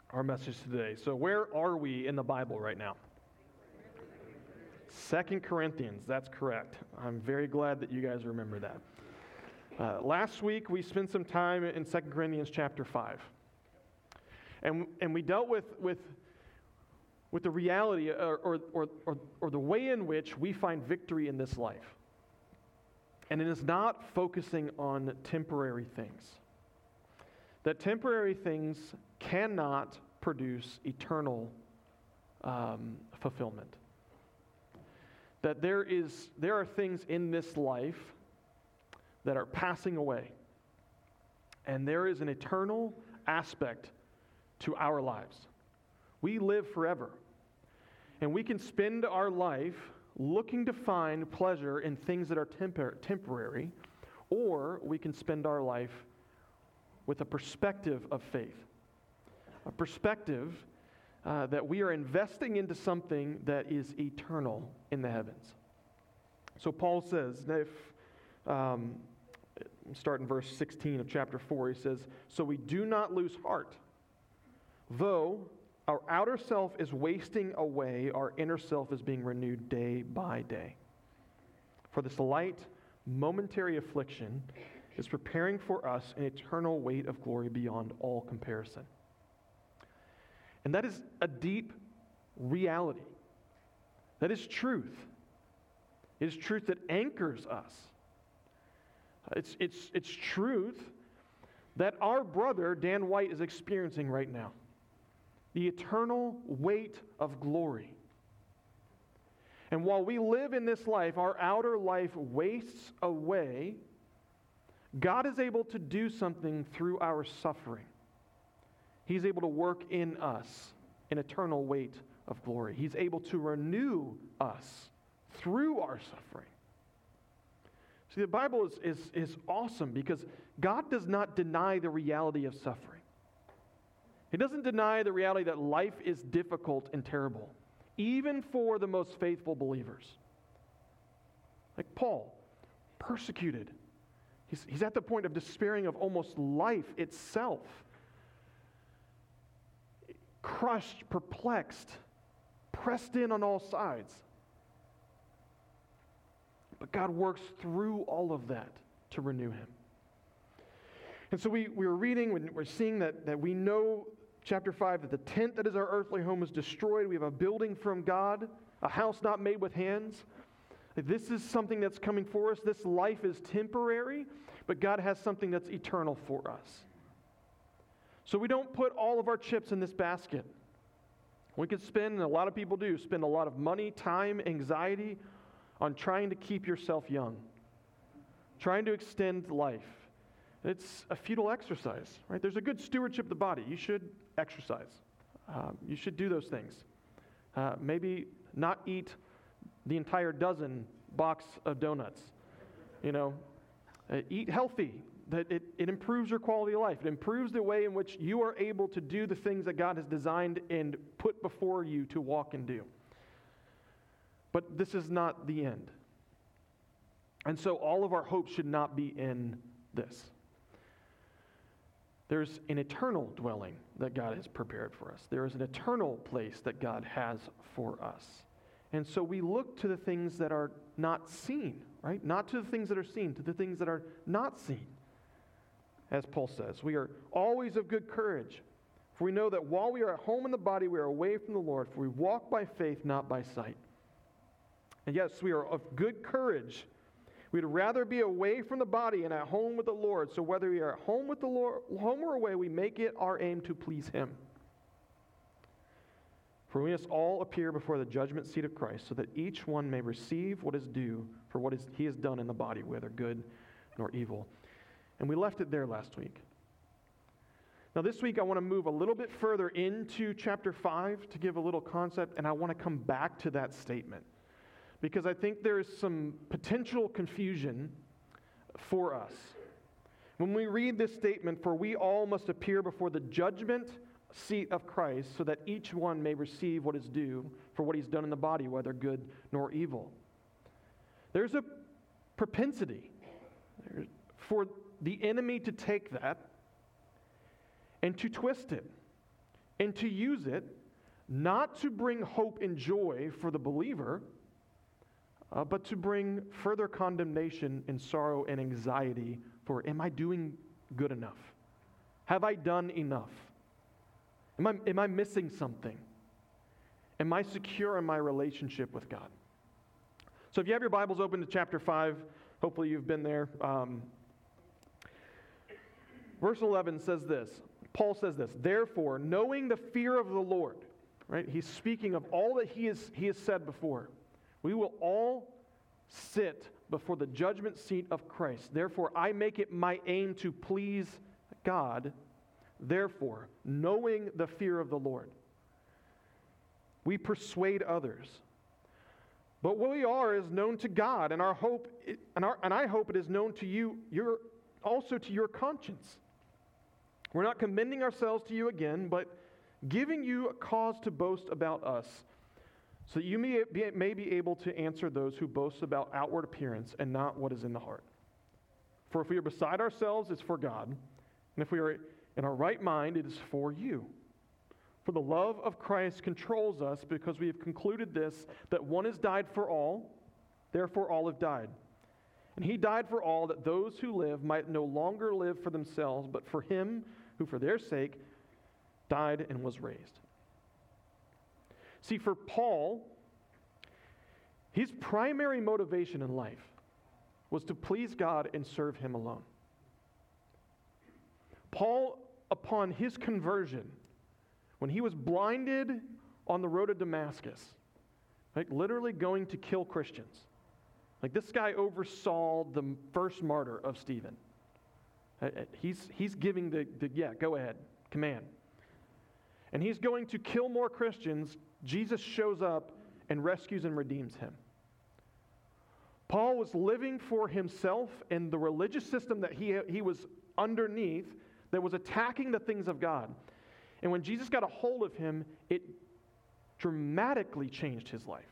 our message today. So where are we in the Bible right now? 2 Corinthians, that's correct. I'm very glad that you guys remember that. Last week, we spent some time in 2 Corinthians chapter 5. And we dealt with the reality or the way in which we find victory in this life. And it is not focusing on temporary things. That temporary things cannot produce eternal fulfillment. That there are things in this life that are passing away. And there is an eternal aspect to our lives. We live forever. And we can spend our life looking to find pleasure in things that are temporary, or we can spend our life with a perspective of faith. A perspective that we are investing into something that is eternal in the heavens. So Paul says, start in verse 16 of chapter 4, he says, "So we do not lose heart. Though our outer self is wasting away, our inner self is being renewed day by day. For this light, momentary affliction is preparing for us an eternal weight of glory beyond all comparison." And that is a deep reality. That is truth. It is truth that anchors us. It's truth that our brother, Dan White, is experiencing right now. The eternal weight of glory. And while we live in this life, our outer life wastes away, God is able to do something through our suffering. He's able to work in us an eternal weight of glory. He's able to renew us through our suffering. See, the Bible is awesome because God does not deny the reality of suffering. He doesn't deny the reality that life is difficult and terrible, even for the most faithful believers. Like Paul, persecuted. He's at the point of despairing of almost life itself. Crushed, perplexed, pressed in on all sides. But God works through all of that to renew him. And so we were reading, we're seeing that we know, chapter 5, that the tent that is our earthly home is destroyed. We have a building from God, a house not made with hands. This is something that's coming for us. This life is temporary, but God has something that's eternal for us. So we don't put all of our chips in this basket. We could spend, and a lot of people do, spend a lot of money, time, anxiety on trying to keep yourself young, trying to extend life. It's a futile exercise, right? There's a good stewardship of the body. You should exercise. You should do those things. Maybe not eat the entire dozen box of donuts. Eat healthy. That it improves your quality of life. It improves the way in which you are able to do the things that God has designed and put before you to walk and do. But this is not the end. And so all of our hope should not be in this. There's an eternal dwelling that God has prepared for us. There is an eternal place that God has for us. And so we look to the things that are not seen, right? Not to the things that are seen, to the things that are not seen. As Paul says, we are always of good courage, for we know that while we are at home in the body, we are away from the Lord, for we walk by faith, not by sight. And yes, we are of good courage. We'd rather be away from the body and at home with the Lord. So whether we are at home with the Lord, home or away, we make it our aim to please him. For we must all appear before the judgment seat of Christ, so that each one may receive what is due for what he has done in the body, whether good nor evil. And we left it there last week. Now this week I want to move a little bit further into chapter 5 to give a little concept, and I want to come back to that statement. Because I think there is some potential confusion for us. When we read this statement, for we all must appear before the judgment seat of Christ, so that each one may receive what is due for what he's done in the body, whether good nor evil. There's a propensity for the enemy to take that and to twist it and to use it not to bring hope and joy for the believer, but to bring further condemnation and sorrow and anxiety for, am I doing good enough? Have I done enough? Am I missing something? Am I secure in my relationship with God? So if you have your Bibles open to chapter 5, hopefully you've been there. Verse 11 says this. Paul says this, therefore, knowing the fear of the Lord, right? He's speaking of all that he has said before. We will all sit before the judgment seat of Christ. Therefore, I make it my aim to please God. Therefore, knowing the fear of the Lord, we persuade others. But what we are is known to God, and I hope it is known to you, also to your conscience. We're not commending ourselves to you again, but giving you a cause to boast about us, so that you may be able to answer those who boast about outward appearance and not what is in the heart. For if we are beside ourselves, it's for God, and if we are in our right mind, it is for you. For the love of Christ controls us, because we have concluded this, that one has died for all, therefore all have died. And he died for all, that those who live might no longer live for themselves, but for him who for their sake died and was raised. See, for Paul, his primary motivation in life was to please God and serve him alone. Paul, upon his conversion, when he was blinded on the road to Damascus, like literally going to kill Christians, like this guy oversaw the first martyr of Stephen. He's giving the go ahead, command. And he's going to kill more Christians. Jesus shows up and rescues and redeems him. Paul was living for himself and the religious system that he was underneath that was attacking the things of God. And when Jesus got a hold of him, it dramatically changed his life.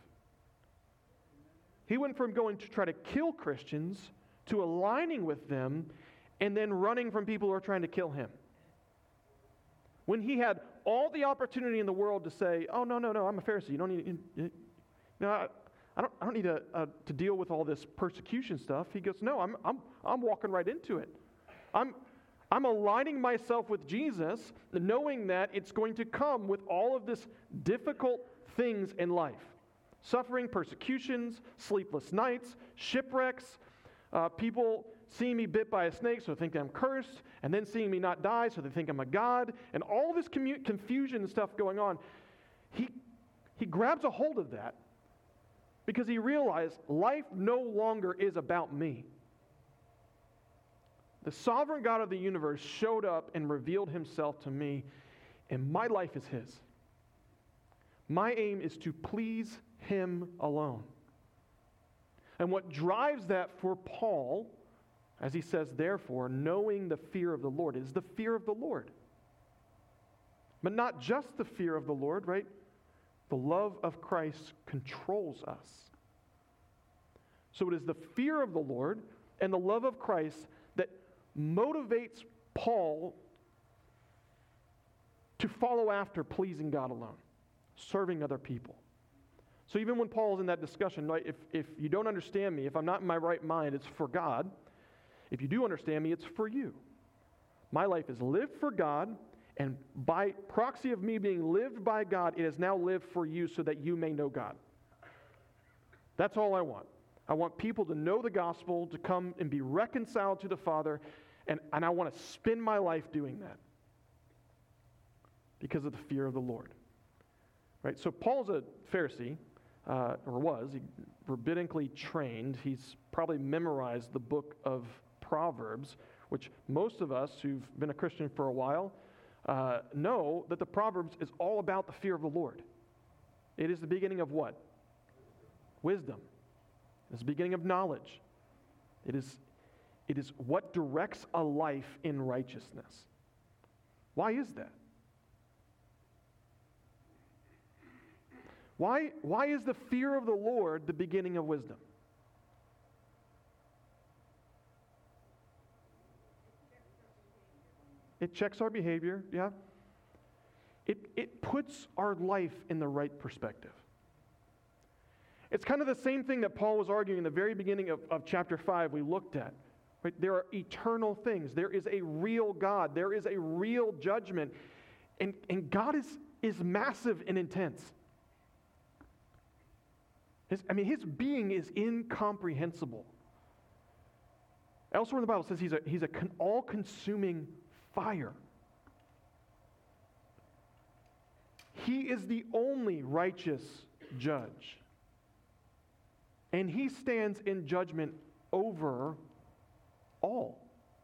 He went from going to try to kill Christians to aligning with them and then running from people who are trying to kill him. When he had all the opportunity in the world to say, "Oh no, I'm a Pharisee. You don't need, I don't need to deal with all this persecution stuff." He goes, "No, I'm walking right into it. I'm aligning myself with Jesus, knowing that it's going to come with all of this difficult things in life. Suffering, persecutions, sleepless nights, shipwrecks, people seeing me bit by a snake so they think I'm cursed, and then seeing me not die so they think I'm a god, and all this confusion and stuff going on." He grabs a hold of that because he realized life no longer is about me. The sovereign God of the universe showed up and revealed himself to me, and my life is his. My aim is to please him alone. And what drives that for Paul, as he says, therefore, knowing the fear of the Lord, is the fear of the Lord. But not just the fear of the Lord, right? The love of Christ controls us. So it is the fear of the Lord and the love of Christ that motivates Paul to follow after pleasing God alone, serving other people. So even when Paul's in that discussion, right, if you don't understand me, if I'm not in my right mind, it's for God. If you do understand me, it's for you. My life is lived for God, and by proxy of me being lived by God, it is now lived for you so that you may know God. That's all I want. I want people to know the gospel, to come and be reconciled to the Father, and I want to spend my life doing that because of the fear of the Lord. Right? So Paul's a Pharisee, or was. He rabbinically trained. He's probably memorized the book of Proverbs, which most of us who've been a Christian for a while know that the Proverbs is all about the fear of the Lord. It is the beginning of what? Wisdom. It's the beginning of knowledge. It is what directs a life in righteousness. Why is that? Why is the fear of the Lord the beginning of wisdom? It checks our behavior, yeah. it puts our life in the right perspective. It's kind of the same thing that Paul was arguing in the very beginning of chapter 5 we looked at. Right? There are eternal things. There is a real God. There is a real judgment. And God is massive and intense. His being is incomprehensible. Elsewhere in the Bible it says he's an all-consuming fire. He is the only righteous judge. And he stands in judgment over all.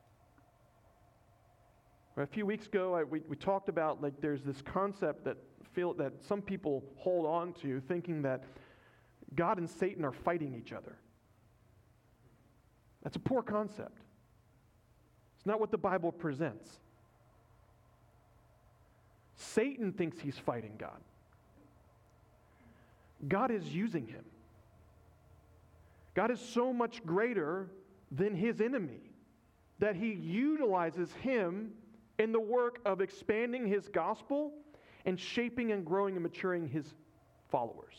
A few weeks ago, we talked about there's this concept that some people hold on to, thinking that God and Satan are fighting each other. That's a poor concept. It's not what the Bible presents. Satan thinks he's fighting God. God is using him. God is so much greater than his enemy that he utilizes him in the work of expanding his gospel and shaping and growing and maturing his followers.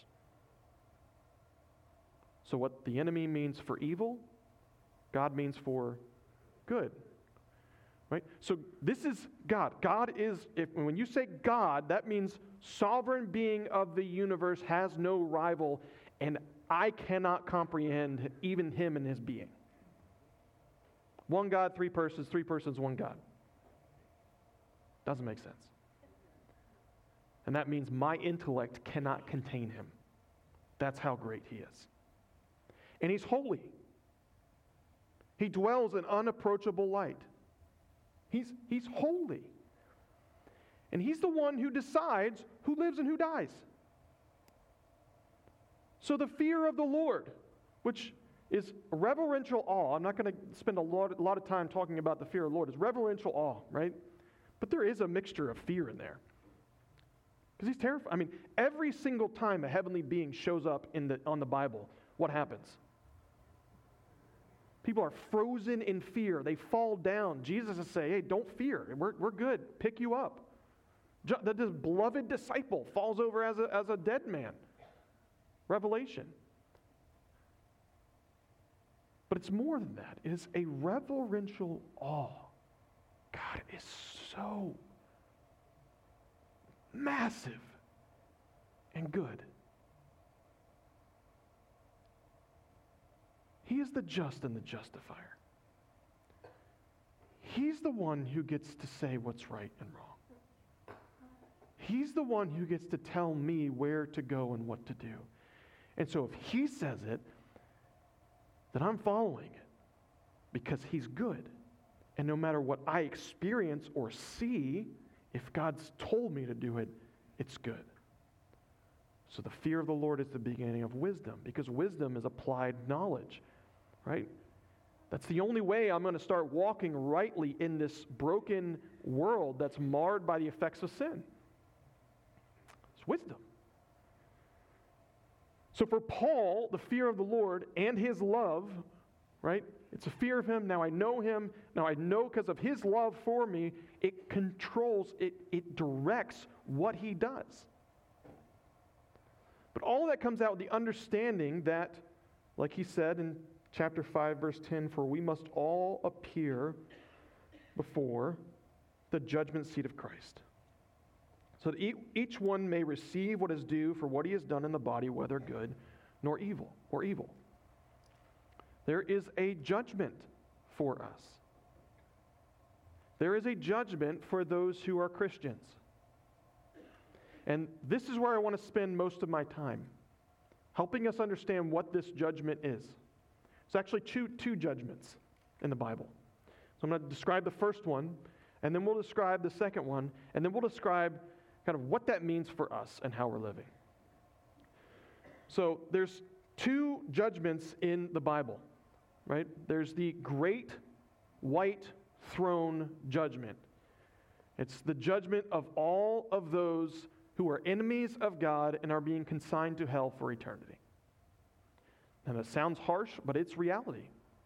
So what the enemy means for evil, God means for good. Right? So this is God. God is, when you say God, that means sovereign being of the universe, has no rival, and I cannot comprehend even him and his being. One God, three persons, one God. Doesn't make sense. And that means my intellect cannot contain him. That's how great he is. And he's holy. He dwells in unapproachable light. He's holy. And he's the one who decides who lives and who dies. So the fear of the Lord, which is reverential awe. I'm not going to spend a lot of time talking about the fear of the Lord. It's reverential awe, right? But there is a mixture of fear in there. Because he's terrified. Every single time a heavenly being shows up on the Bible, what happens? People are frozen in fear. They fall down. Jesus is saying, hey, don't fear. We're good. Pick you up. This beloved disciple falls over as a dead man. Revelation. But it's more than that. It is a reverential awe. God is so massive and good. He is the just and the justifier. He's the one who gets to say what's right and wrong. He's the one who gets to tell me where to go and what to do. And so if he says it, then I'm following it because he's good. And no matter what I experience or see, if God's told me to do it, it's good. So the fear of the Lord is the beginning of wisdom, because wisdom is applied knowledge, right? That's the only way I'm going to start walking rightly in this broken world that's marred by the effects of sin. It's wisdom. So for Paul, the fear of the Lord and his love, right? It's a fear of him. Now I know him. Now I know because of his love for me, it controls, it directs what he does. But all of that comes out with the understanding that, like he said in chapter 5, verse 10, for we must all appear before the judgment seat of Christ, so that each one may receive what is due for what he has done in the body, whether good nor evil. There is a judgment for us. There is a judgment for those who are Christians. And this is where I want to spend most of my time, helping us understand what this judgment is. It's actually two judgments in the Bible. So I'm going to describe the first one, and then we'll describe the second one, and then we'll describe kind of what that means for us and how we're living. So there's two judgments in the Bible, right? There's the great white throne judgment. It's the judgment of all of those who are enemies of God and are being consigned to hell for eternity. And it sounds harsh, but it's reality.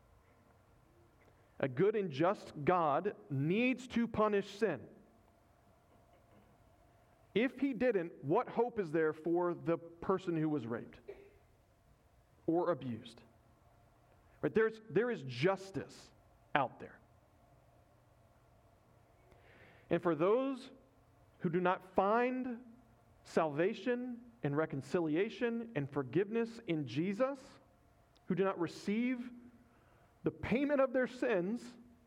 A good and just God needs to punish sin. If he didn't, what hope is there for the person who was raped or abused? Right? There is justice out there. And for those who do not find salvation and reconciliation and forgiveness in Jesus, who do not receive the payment of their sins,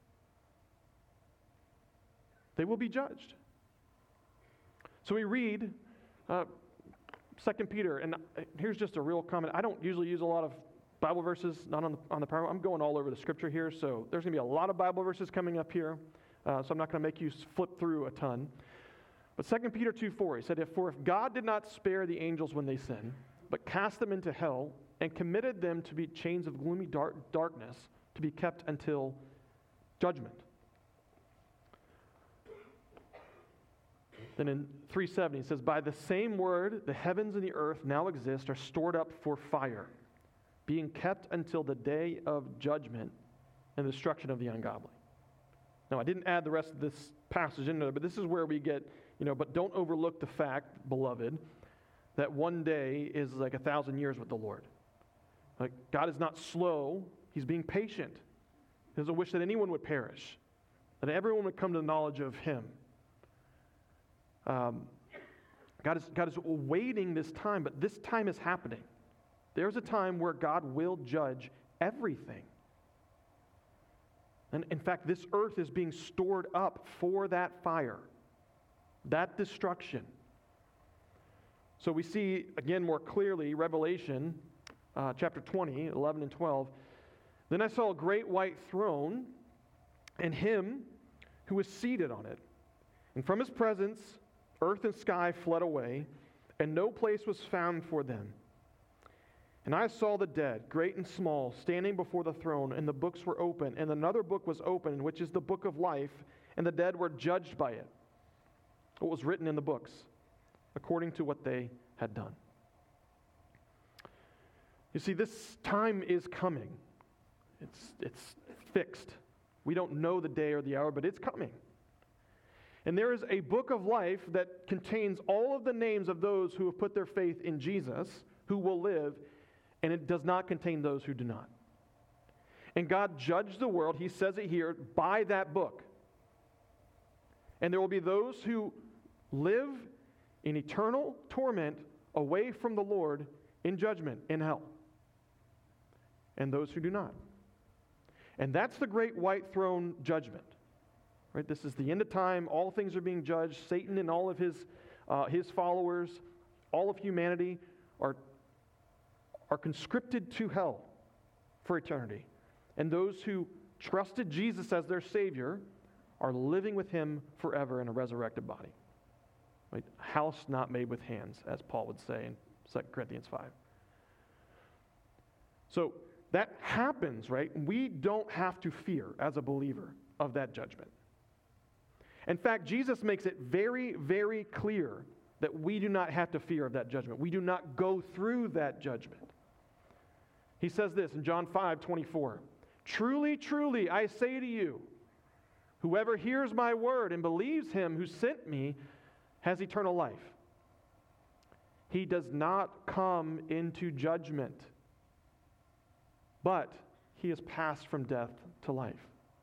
they will be judged. So we read 2 Peter, and here's just a real comment. I don't usually use a lot of Bible verses, not on the PowerPoint. I'm going all over the Scripture here, so there's going to be a lot of Bible verses coming up here, so I'm not going to make you flip through a ton. But 2 Peter 2:4, he said, For if God did not spare the angels when they sinned, but cast them into hell and committed them to be chains of gloomy darkness to be kept until judgment. Then in 3:7, he says, By the same word, the heavens and the earth now exist, are stored up for fire, being kept until the day of judgment and the destruction of the ungodly. Now, I didn't add the rest of this passage into it, but this is where we get, but don't overlook the fact, beloved, that one day is like 1,000 years with the Lord. Like, God is not slow. He's being patient. He doesn't wish that anyone would perish, that everyone would come to the knowledge of Him. God is awaiting this time, but this time is happening. There's a time where God will judge everything. And in fact, this earth is being stored up for that fire, that destruction. So we see, again, more clearly, Revelation chapter 20, 11 and 12. Then I saw a great white throne, and Him who was seated on it. And from His presence, earth and sky fled away, and no place was found for them. And I saw the dead, great and small, standing before the throne, and the books were open, and another book was opened, which is the book of life, and the dead were judged by it, what was written in the books, according to what they had done. You see, this time is coming. It's fixed. We don't know the day or the hour, but it's coming. And there is a book of life that contains all of the names of those who have put their faith in Jesus, who will live, and it does not contain those who do not. And God judged the world, He says it here, by that book. And there will be those who live in eternal torment away from the Lord in judgment, in hell. And those who do not. And that's the great white throne judgment. Right? This is the end of time. All things are being judged. Satan and all of his followers, all of humanity are conscripted to hell for eternity. And those who trusted Jesus as their Savior are living with Him forever in a resurrected body. Right? A house not made with hands, as Paul would say in 2 Corinthians 5. So that happens, right? We don't have to fear as a believer of that judgment. In fact, Jesus makes it very, very clear that we do not have to fear of that judgment. We do not go through that judgment. He says this in John 5:24. Truly, truly, I say to you, whoever hears my word and believes Him who sent me has eternal life. He does not come into judgment, but he has passed from death to life.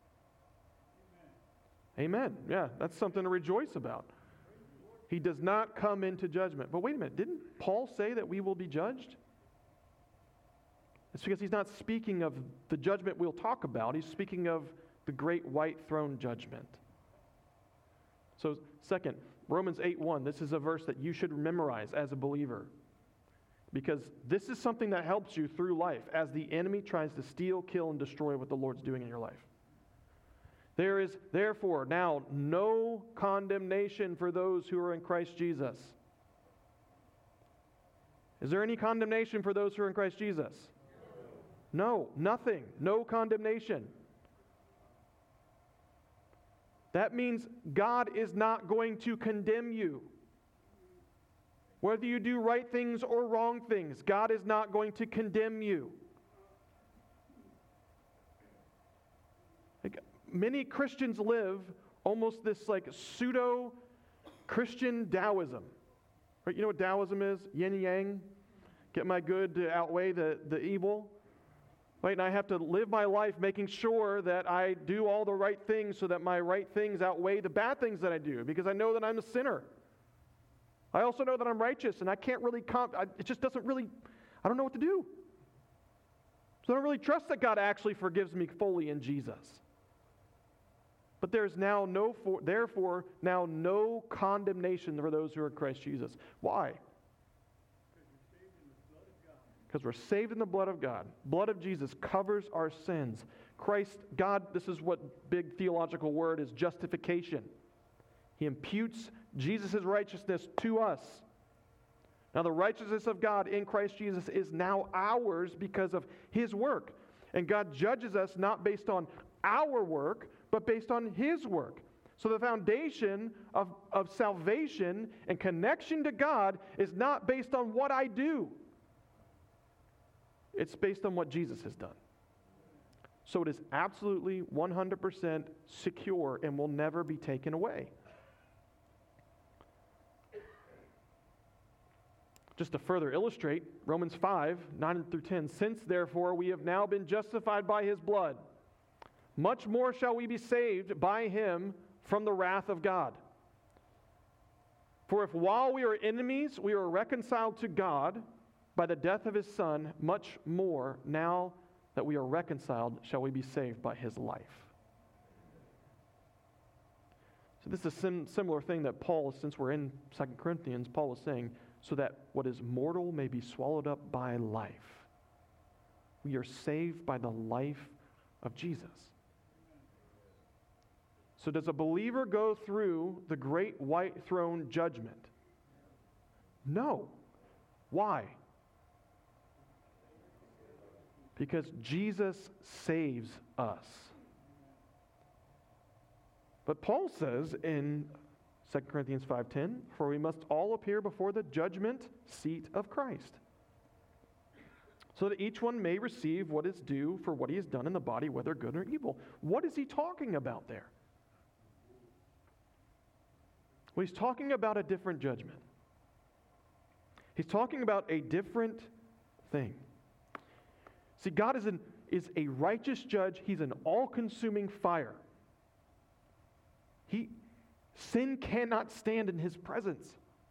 Amen. Yeah, that's something to rejoice about. He does not come into judgment. But wait a minute, didn't Paul say that we will be judged? It's because he's not speaking of the judgment we'll talk about. He's speaking of the great white throne judgment. So, second, Romans 8:1. This is a verse that you should memorize as a believer, because this is something that helps you through life as the enemy tries to steal, kill, and destroy what the Lord's doing in your life. There is therefore now no condemnation for those who are in Christ Jesus. Is there any condemnation for those who are in Christ Jesus? No, nothing. No condemnation. That means God is not going to condemn you. Whether you do right things or wrong things, God is not going to condemn you. Many Christians live almost this like pseudo-Christian Taoism. Right? You know what Taoism is? Yin and yang. Get my good to outweigh the evil. Right? And I have to live my life making sure that I do all the right things so that my right things outweigh the bad things that I do, because I know that I'm a sinner. I also know that I'm righteous, and I can't really it just doesn't really, I don't know what to do. So I don't really trust that God actually forgives me fully in Jesus. But there's now therefore now no condemnation for those who are in Christ Jesus. Why? Because we're saved in the blood of God. Blood of Jesus covers our sins. Christ, God, this is what big theological word is, justification. He imputes Jesus' righteousness to us. Now the righteousness of God in Christ Jesus is now ours because of His work. And God judges us not based on our work, but based on His work. So the foundation of salvation and connection to God is not based on what I do. It's based on what Jesus has done. So it is absolutely 100% secure and will never be taken away. Just to further illustrate, Romans 5, 9 through 10, since therefore we have now been justified by His blood, much more shall we be saved by Him from the wrath of God. For if while we are enemies, we are reconciled to God by the death of His Son, much more now that we are reconciled shall we be saved by His life. So this is a similar thing that Paul, since we're in 2 Corinthians, Paul is saying, so that what is mortal may be swallowed up by life. We are saved by the life of Jesus. So does a believer go through the great white throne judgment? No. Why? Because Jesus saves us. But Paul says in 2 Corinthians 5:10, for we must all appear before the judgment seat of Christ, so that each one may receive what is due for what he has done in the body, whether good or evil. What is he talking about there? Well, he's talking about a different judgment. He's talking about a different thing. See, God is a righteous judge. He's an all-consuming fire. Sin cannot stand in His presence.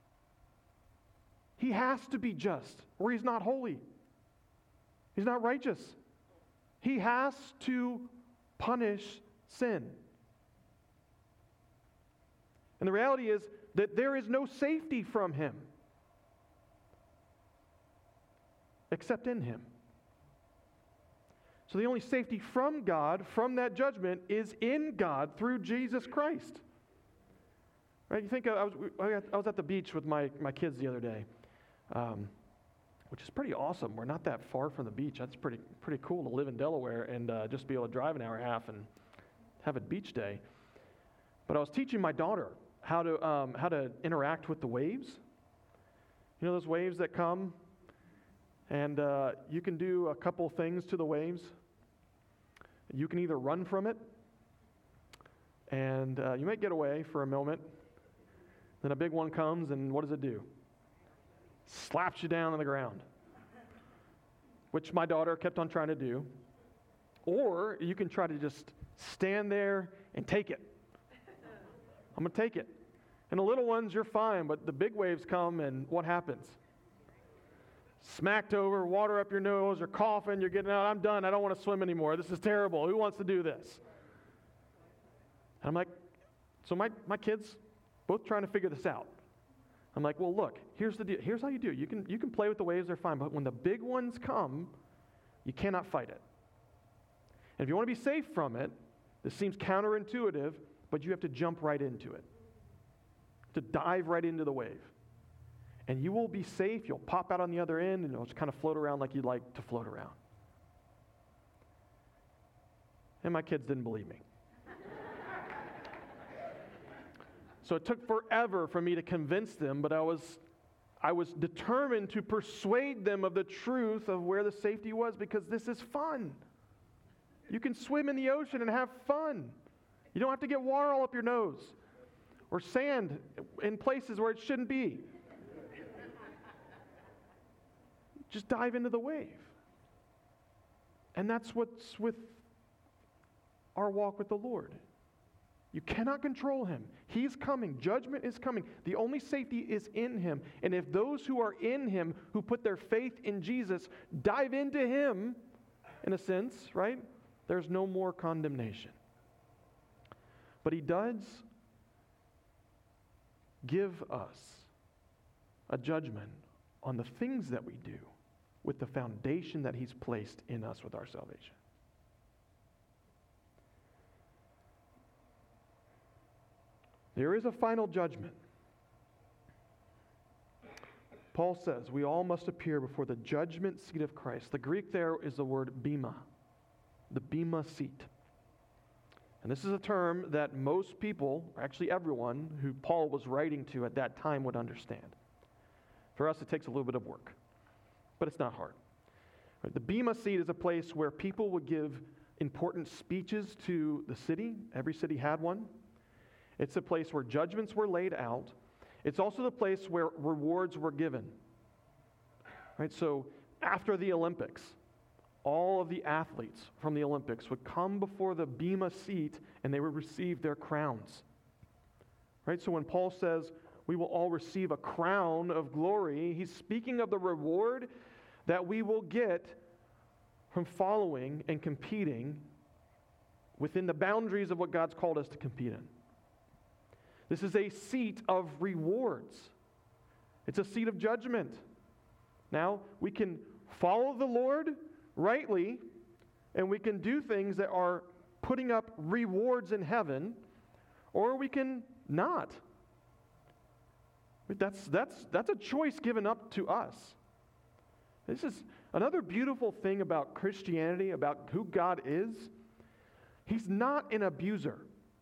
He has to be just, or He's not holy. He's not righteous. He has to punish sin. And the reality is that there is no safety from Him except in Him. So the only safety from God, from that judgment, is in God through Jesus Christ. Right? You think I was at the beach with my kids the other day, which is pretty awesome. We're not that far from the beach. That's pretty cool to live in Delaware and just be able to drive an hour and a half and have a beach day. But I was teaching my daughter how to interact with the waves. You know those waves that come, and you can do a couple things to the waves. You can either run from it, and you might get away for a moment. Then a big one comes, and what does it do? Slaps you down on the ground, which my daughter kept on trying to do. Or you can try to just stand there and take it. I'm going to take it. And the little ones, you're fine, but the big waves come, and what happens? Smacked over, water up your nose, you're coughing, you're getting out, I'm done, I don't want to swim anymore, this is terrible, who wants to do this? And I'm like, so my kids, both trying to figure this out. I'm like, well look, here's the deal, here's how you do it. You can play with the waves, they're fine, but when the big ones come, you cannot fight it. And if you want to be safe from it, this seems counterintuitive, but you have to jump right into it. To dive right into the wave. And you will be safe, you'll pop out on the other end, and you'll just kind of float around like you'd like to float around. And my kids didn't believe me. So it took forever for me to convince them, but I was determined to persuade them of the truth of where the safety was, because this is fun. You can swim in the ocean and have fun. You don't have to get water all up your nose or sand in places where it shouldn't be. just dive into the wave. And that's what's with our walk with the Lord. You cannot control him. He's coming. Judgment is coming. The only safety is in him. And if those who are in him, who put their faith in Jesus, dive into him, in a sense, right? There's no more condemnation. But he does give us a judgment on the things that we do with the foundation that he's placed in us with our salvation. There is a final judgment. Paul says, we all must appear before the judgment seat of Christ. The Greek there is the word bema, the bema seat. And this is a term that most people, or actually everyone who Paul was writing to at that time would understand. For us, it takes a little bit of work, but it's not hard. Right? The bema seat is a place where people would give important speeches to the city. Every city had one. It's a place where judgments were laid out. It's also the place where rewards were given. Right? So after the Olympics, all of the athletes from the Olympics would come before the bema seat and they would receive their crowns. Right? So when Paul says we will all receive a crown of glory, he's speaking of the reward that we will get from following and competing within the boundaries of what God's called us to compete in. This is a seat of rewards. It's a seat of judgment. Now, we can follow the Lord rightly, and we can do things that are putting up rewards in heaven, or we can not. That's a choice given up to us. This is another beautiful thing about Christianity, about who God is. He's not an abuser.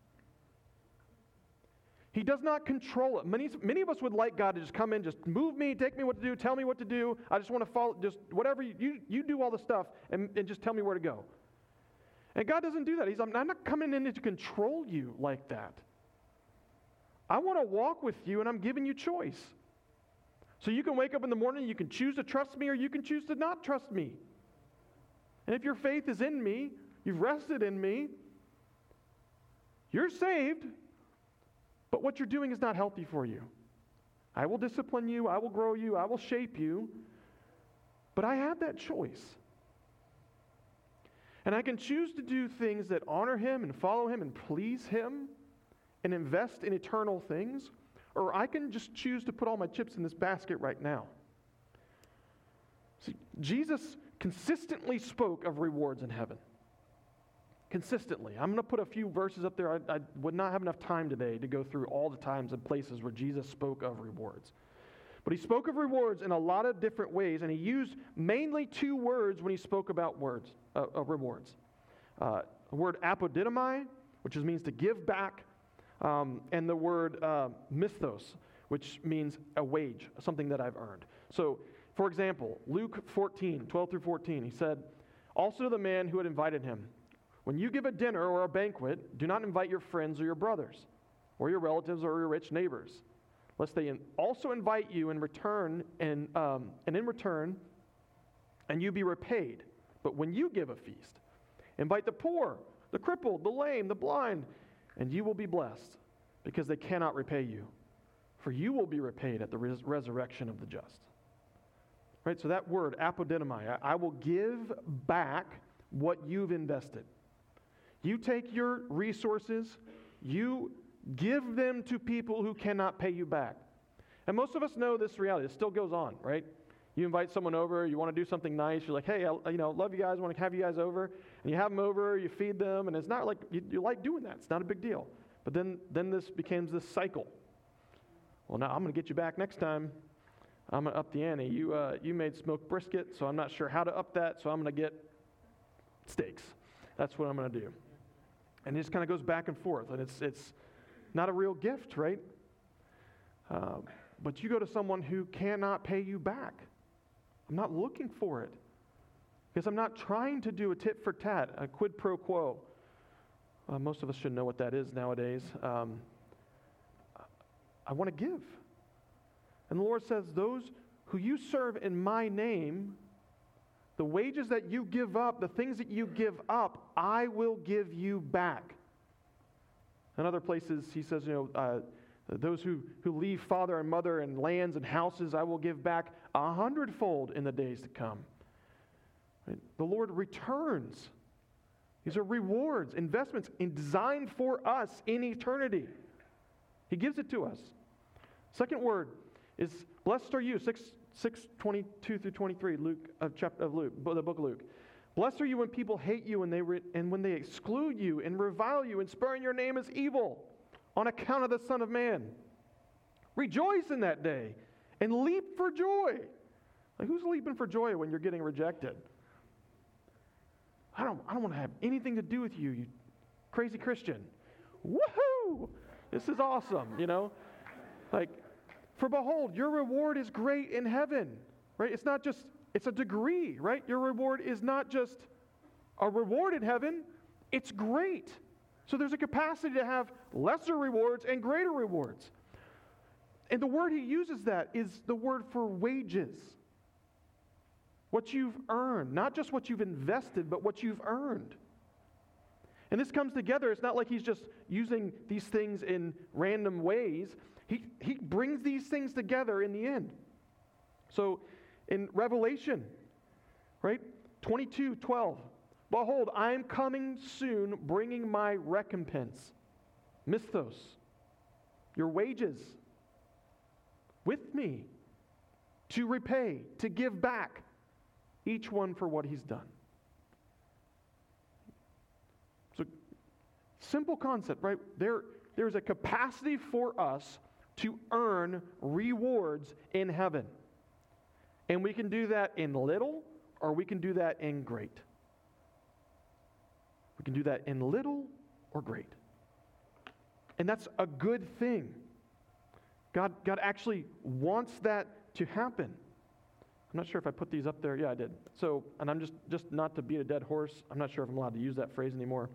He does not control it. Many of us would like God to just come in, just move me, take me what to do, tell me what to do. I just want to follow, just whatever, you do all the stuff and just tell me where to go. And God doesn't do that. I'm not coming in to control you like that. I want to walk with you and I'm giving you choice. So you can wake up in the morning, you can choose to trust me or you can choose to not trust me. And if your faith is in me, you've rested in me, you're saved. But what you're doing is not healthy for you. I will discipline you, I will grow you, I will shape you, but I have that choice. And I can choose to do things that honor him and follow him and please him and invest in eternal things, or I can just choose to put all my chips in this basket right now. See, Jesus consistently spoke of rewards in heaven. Consistently. I'm going to put a few verses up there. I would not have enough time today to go through all the times and places where Jesus spoke of rewards. But he spoke of rewards in a lot of different ways, and he used mainly two words when he spoke about rewards. The word apodidomai, which means to give back, and the word misthos, which means a wage, something that I've earned. So, for example, Luke 14, 12 through 14, he said, also to the man who had invited him, when you give a dinner or a banquet, do not invite your friends or your brothers, or your relatives or your rich neighbors, lest they also invite you in return, and in return, and you be repaid. But when you give a feast, invite the poor, the crippled, the lame, the blind, and you will be blessed, because they cannot repay you. For you will be repaid at the resurrection of the just. Right, so that word, apodidomai, I will give back what you've invested. You take your resources, you give them to people who cannot pay you back. And most of us know this reality. It still goes on, right? You invite someone over, you want to do something nice, you're like, hey, I love you guys, I want to have you guys over. And you have them over, you feed them, and it's not like, you like doing that. It's not a big deal. But then this becomes this cycle. Well, now I'm going to get you back next time. I'm going to up the ante. You made smoked brisket, so I'm not sure how to up that, so I'm going to get steaks. That's what I'm going to do. And it just kind of goes back and forth, and it's not a real gift, right? But you go to someone who cannot pay you back. I'm not looking for it, because I'm not trying to do a tit for tat, a quid pro quo. Most of us should know what that is nowadays. I want to give. And the Lord says those who you serve in my name, the wages that you give up, the things that you give up, I will give you back. In other places, he says, those who leave father and mother and lands and houses, I will give back 100-fold in the days to come. Right? The Lord returns. These are rewards, investments designed for us in eternity. He gives it to us. Second word is, blessed are you, 6:22 through 23, the book of Luke. Blessed are you when people hate you and when they exclude you and revile you and spurn your name as evil on account of the Son of Man. Rejoice in that day and leap for joy. Like, who's leaping for joy when you're getting rejected? I don't want to have anything to do with you, you crazy Christian. Woohoo! This is awesome, Like, for behold, your reward is great in heaven, right? It's a degree, right? Your reward is not just a reward in heaven, it's great. So there's a capacity to have lesser rewards and greater rewards. And the word he uses that is the word for wages. What you've earned, not just what you've invested, but what you've earned. And this comes together. It's not like he's just using these things in random ways. He brings these things together in the end. So in Revelation, right, 22:12, behold, I am coming soon, bringing my recompense, misthos, your wages, with me, to repay, to give back, each one for what he's done. So, simple concept, right? There's a capacity for us to earn rewards in heaven. And we can do that in little, or we can do that in great. We can do that in little or great. And that's a good thing. God actually wants that to happen. I'm not sure if I put these up there. Yeah, I did. So, and I'm just not to beat a dead horse, I'm not sure if I'm allowed to use that phrase anymore.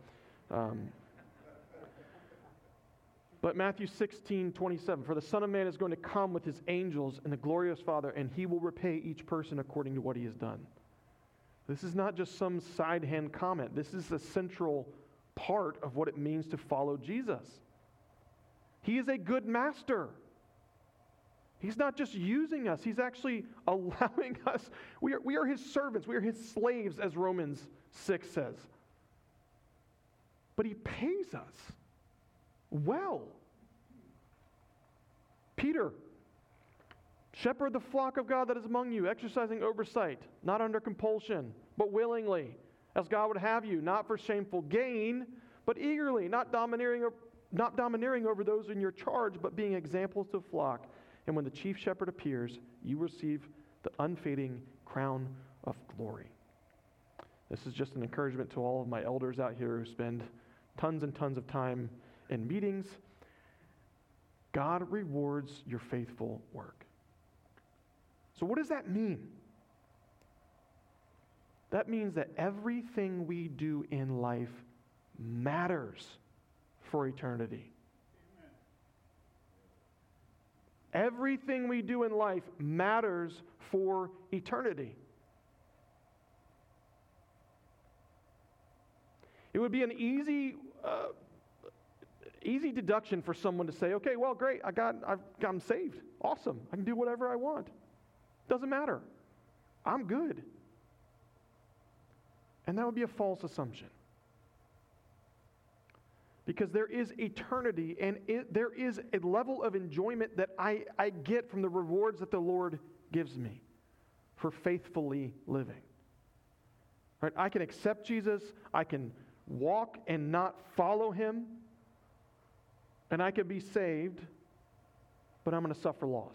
But Matthew 16:27, for the Son of Man is going to come with his angels and the glorious Father, and he will repay each person according to what he has done. This is not just some side-hand comment. This is a central part of what it means to follow Jesus. He is a good master. He's not just using us. He's actually allowing us. We are his servants. We are his slaves, as Romans 6 says. But he pays us well. Peter, shepherd the flock of God that is among you, exercising oversight, not under compulsion, but willingly, as God would have you, not for shameful gain, but eagerly, not domineering over those in your charge, but being examples to the flock. And when the chief shepherd appears, you receive the unfading crown of glory. This is just an encouragement to all of my elders out here who spend tons and tons of time in meetings. God rewards your faithful work. So what does that mean? That means that everything we do in life matters for eternity. Everything we do in life matters for eternity. It would be an easy deduction for someone to say, okay, well, great, I'm saved. Awesome. I can do whatever I want. Doesn't matter. I'm good. And that would be a false assumption. Because there is eternity, and there is a level of enjoyment that I get from the rewards that the Lord gives me for faithfully living. Right? I can accept Jesus, I can walk and not follow him, and I can be saved, but I'm going to suffer loss.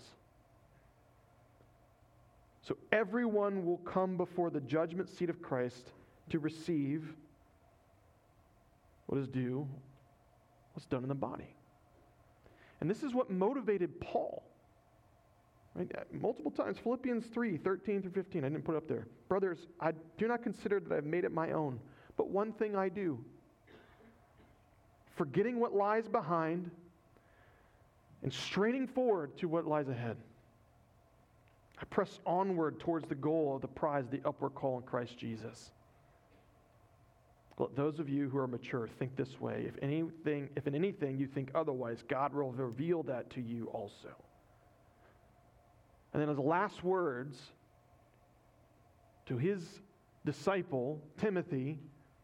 So everyone will come before the judgment seat of Christ to receive what is due, what's done in the body. And this is what motivated Paul. Right? Multiple times, Philippians 3:13 through 15, I didn't put it up there. Brothers, I do not consider that I've made it my own, but one thing I do, forgetting what lies behind and straining forward to what lies ahead. I press onward towards the goal of the prize, the upward call in Christ Jesus. Let those of you who are mature think this way. If in anything you think otherwise, God will reveal that to you also. And then as last words to his disciple, Timothy,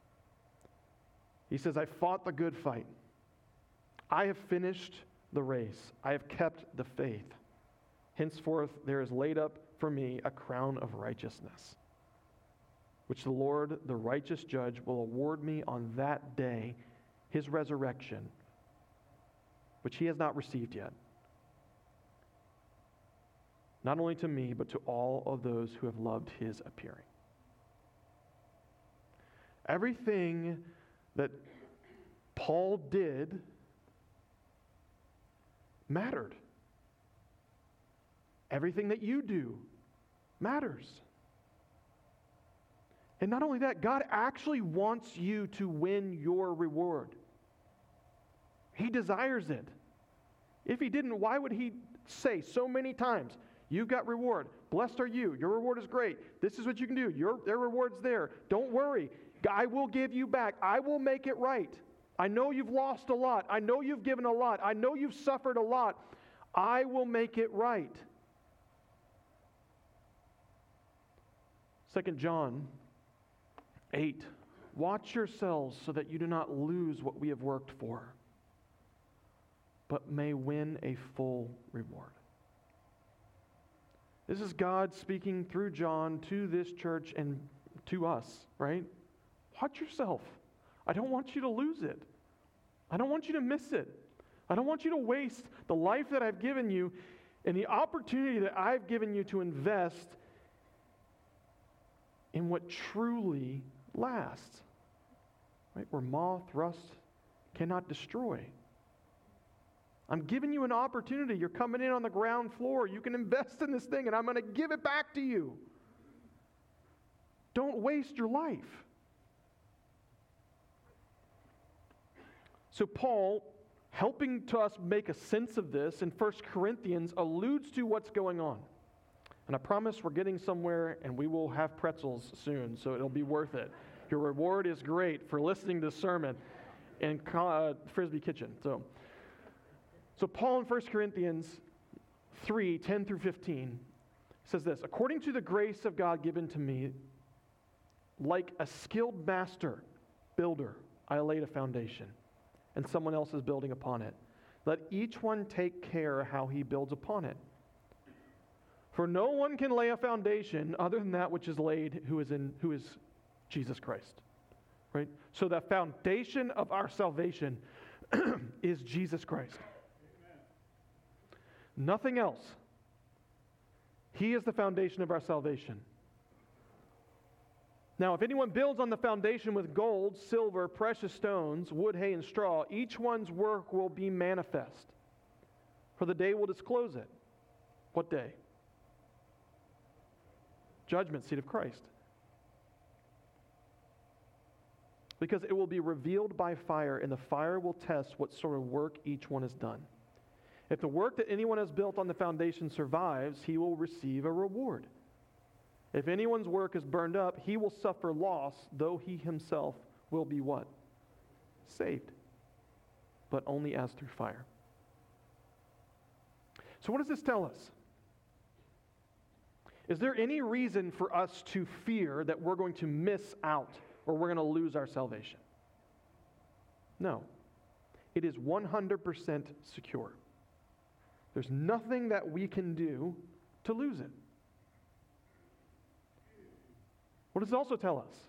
he says, I fought the good fight. I have finished the race. I have kept the faith. Henceforth there is laid up for me a crown of righteousness, which the Lord, the righteous judge, will award me on that day, his resurrection, which he has not received yet. Not only to me, but to all of those who have loved his appearing. Everything that Paul did mattered. Everything that you do matters. And not only that, God actually wants you to win your reward. He desires it. If he didn't, why would he say so many times, you've got reward. Blessed are you. Your reward is great. This is what you can do. Their reward's there. Don't worry. I will give you back. I will make it right. I know you've lost a lot. I know you've given a lot. I know you've suffered a lot. I will make it right. 2 John 8. Watch yourselves so that you do not lose what we have worked for, but may win a full reward. This is God speaking through John to this church and to us, right? Watch yourself. I don't want you to lose it. I don't want you to miss it. I don't want you to waste the life that I've given you and the opportunity that I've given you to invest in what truly lasts, right? Where moth, rust cannot destroy. I'm giving you an opportunity. You're coming in on the ground floor. You can invest in this thing, and I'm going to give it back to you. Don't waste your life. So Paul, helping to us make a sense of this in 1 Corinthians, alludes to what's going on. And I promise we're getting somewhere, and we will have pretzels soon, so it'll be worth it. Your reward is great for listening to the sermon in Frisbee Kitchen. So Paul in 1 Corinthians 3, 10 through 15 says this, according to the grace of God given to me, like a skilled master builder, I laid a foundation, and someone else is building upon it. Let each one take care how he builds upon it. For no one can lay a foundation other than that which is laid, who is Jesus Christ. Right? So the foundation of our salvation is Jesus Christ. Nothing else. He is the foundation of our salvation. Now, if anyone builds on the foundation with gold, silver, precious stones, wood, hay, and straw, each one's work will be manifest, for the day will disclose it. What day? Judgment seat of Christ. Because it will be revealed by fire, and the fire will test what sort of work each one has done. If the work that anyone has built on the foundation survives, he will receive a reward. If anyone's work is burned up, he will suffer loss, though he himself will be what? Saved. But only as through fire. So what does this tell us? Is there any reason for us to fear that we're going to miss out or we're going to lose our salvation? No. It is 100% secure. There's nothing that we can do to lose it. What does it also tell us?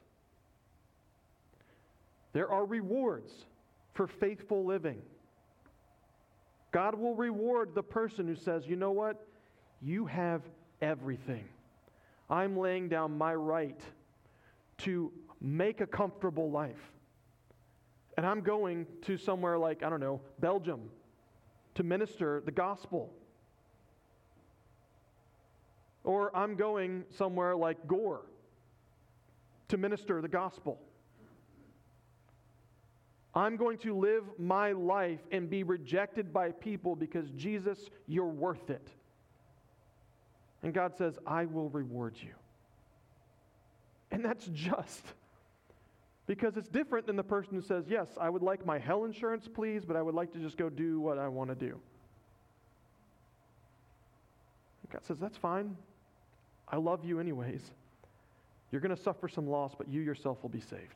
There are rewards for faithful living. God will reward the person who says, you know what? You have everything. I'm laying down my right to make a comfortable life. And I'm going to somewhere like, Belgium to minister the gospel. Or I'm going somewhere like Gore to minister the gospel. I'm going to live my life and be rejected by people because Jesus, you're worth it. And God says, I will reward you. And that's just. Because it's different than the person who says, yes, I would like my hell insurance, please, but I would like to just go do what I want to do. And God says, that's fine. I love you anyways. You're going to suffer some loss, but you yourself will be saved.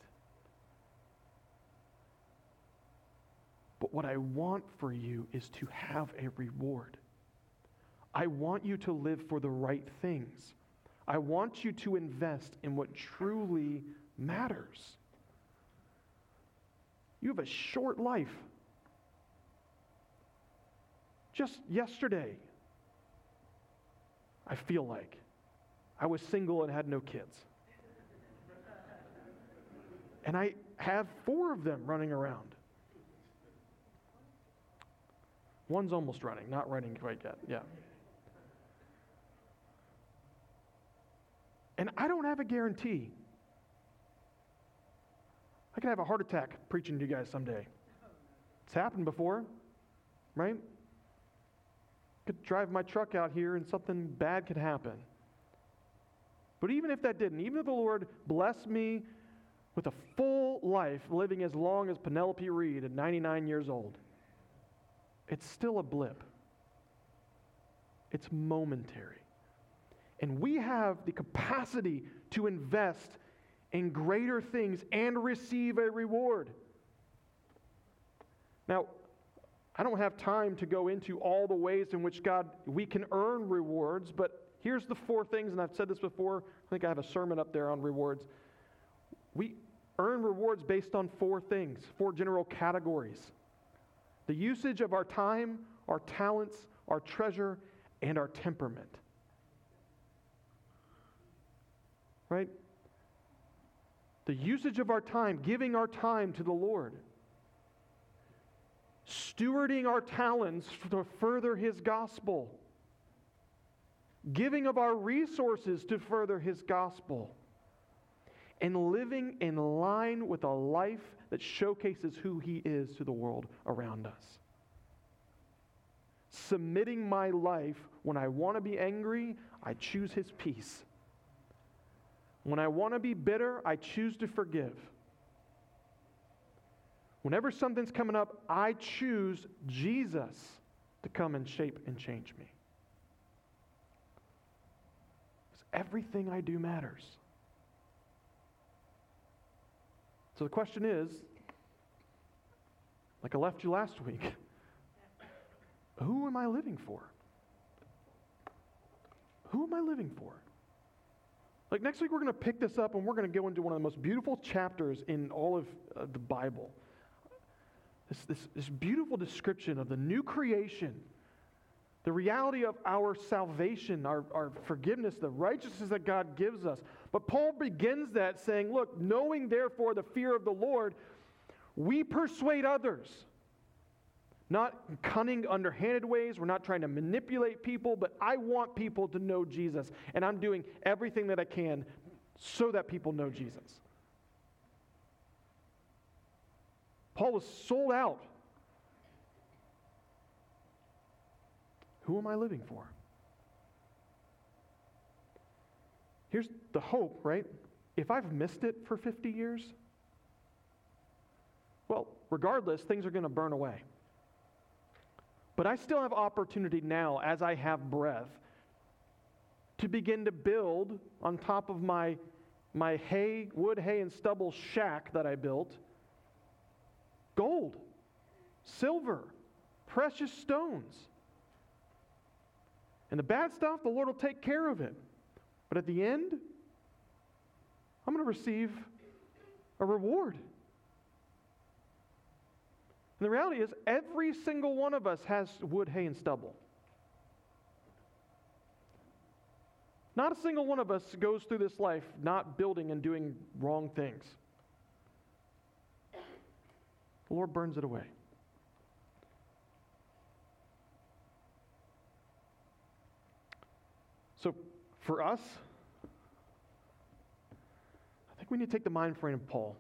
But what I want for you is to have a reward. I want you to live for the right things. I want you to invest in what truly matters. You have a short life. Just yesterday, I feel like, I was single and had no kids. And I have 4 of them running around. One's almost running, not running quite yet. Yeah. And I don't have a guarantee. I could have a heart attack preaching to you guys someday. It's happened before, right? Could drive my truck out here and something bad could happen. But even if that didn't, even if the Lord blessed me with a full life, living as long as Penelope Reed at 99 years old, it's still a blip. It's momentary. And we have the capacity to invest in greater things and receive a reward. Now, I don't have time to go into all the ways in which we can earn rewards, but here's the 4 things, and I've said this before. I think I have a sermon up there on rewards. We earn rewards based on 4 things, 4 general categories. The usage of our time, our talents, our treasure, and our temperament. Right? The usage of our time, giving our time to the Lord. Stewarding our talents to further His gospel. Giving of our resources to further His gospel. And living in line with a life that showcases who He is to the world around us. Submitting my life, when I want to be angry, I choose His peace. When I want to be bitter, I choose to forgive. Whenever something's coming up, I choose Jesus to come and shape and change me. Because everything I do matters. So the question is, like I left you last week, who am I living for? Who am I living for? Like next week we're going to pick this up and we're going to go into one of the most beautiful chapters in all of the Bible. This beautiful description of the new creation, the reality of our salvation, our forgiveness, the righteousness that God gives us. But Paul begins that saying, look, knowing therefore the fear of the Lord, we persuade others. Not cunning, underhanded ways. We're not trying to manipulate people, but I want people to know Jesus. And I'm doing everything that I can so that people know Jesus. Paul was sold out. Who am I living for? Here's the hope, right? If I've missed it for 50 years, well, regardless, things are going to burn away. But I still have opportunity now, as I have breath, to begin to build on top of my wood, hay, and stubble shack that I built, gold, silver, precious stones. And the bad stuff, the Lord will take care of it. But at the end, I'm going to receive a reward. And the reality is, every single one of us has wood, hay, and stubble. Not a single one of us goes through this life not building and doing wrong things. The Lord burns it away. So for us, I think we need to take the mind frame of Paul.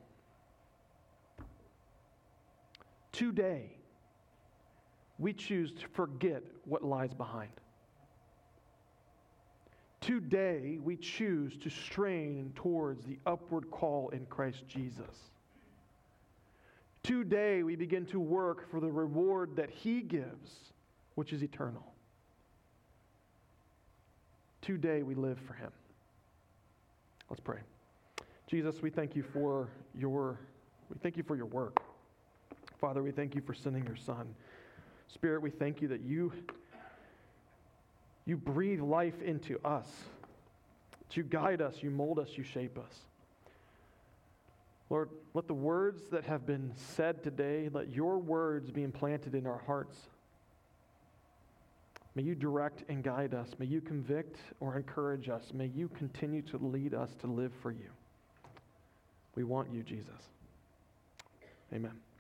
Today, we choose to forget what lies behind. Today, we choose to strain towards the upward call in Christ Jesus. Today, we begin to work for the reward that He gives, which is eternal. Today, we live for Him. Let's pray. Jesus, we thank you for your work. Father, we thank you for sending your Son. Spirit, we thank you that you breathe life into us. That you guide us, you mold us, you shape us. Lord, let the words that have been said today, let your words be implanted in our hearts. May you direct and guide us. May you convict or encourage us. May you continue to lead us to live for you. We want you, Jesus. Amen.